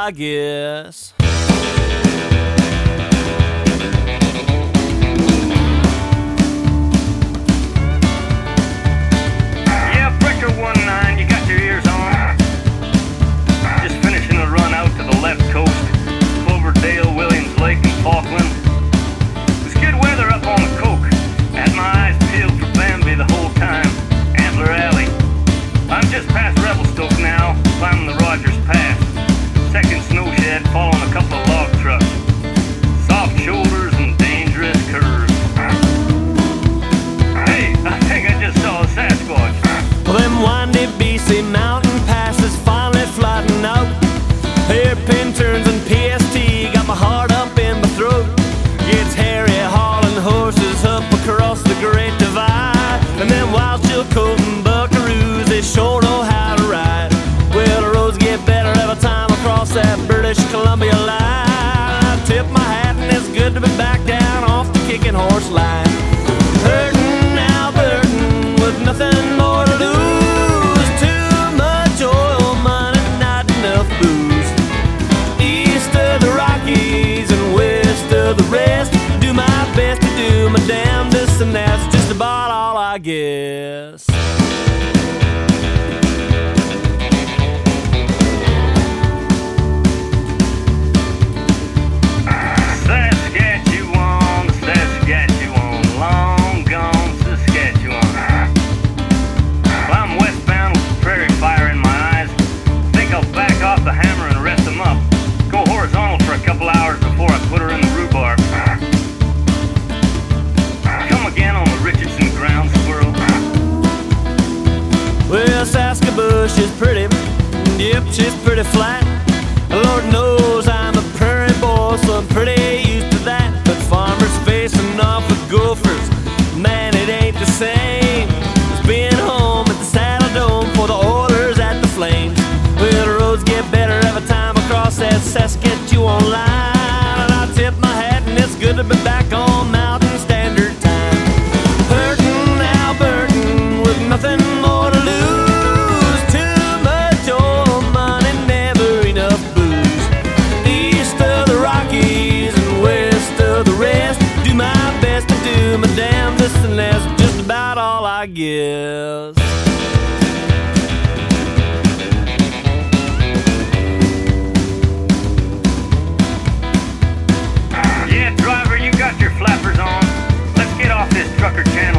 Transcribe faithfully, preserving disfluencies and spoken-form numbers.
I guess. Yeah, Brecker one nine, you got your ears on. Just finishing a run out to the left coast, Cloverdale, Williams Lake, and Falkland. It was good weather up on the Coke. Had my eyes peeled for Bambi the whole time. Antler Alley. I'm just past Revelstoke now, climbing the Rogers Pass. Second snow shed, following a couple of log trucks. Soft shoulders and dangerous curves. Hey, I think I just saw a Sasquatch. Well, them windy B C mountain passes finally flattening out. Hairpin turns and P S T got my heart up in my throat. It's Harry hauling horses up across the Great Divide. And them wild chilcote and buckaroos, they sure know how to ride. Well, the roads get better every time I cross that British Columbia line. I tip my hat and it's good to be back down off the kicking horse line. Hurting Albertan with nothing more to lose. Too much oil money, not enough booze. East of the Rockies and west of the rest. Do my best to do my damnedest, and that's just about all I guess. Saskatchewan, Saskatchewan, long gone Saskatchewan. Well, I'm westbound with prairie fire in my eyes. Think I'll back off the hammer and rest them up. Go horizontal for a couple hours before I put her in the rhubarb. Come again on the Richardson ground squirrel. Well, Saskabush is pretty, yep, she's pretty flat. Lord knows I'm a prairie boy, so I'm pretty used to that. But farmers facing off with gophers, man, it ain't the same as being home at the Saddle Dome for the Oilers at the Flames. Well, the roads get better every time I cross that Saskatchewan line. And I tip my hat and it's good to be back on Mountain Standard Time. Hurting Albertan with nothing more to lose. Too much oil money, never enough booze. East of the Rockies and west of the rest. Do my best to do my damnedest, and that's just about all I guess. Yeah, driver, you got your flappers on. Let's get off this trucker channel.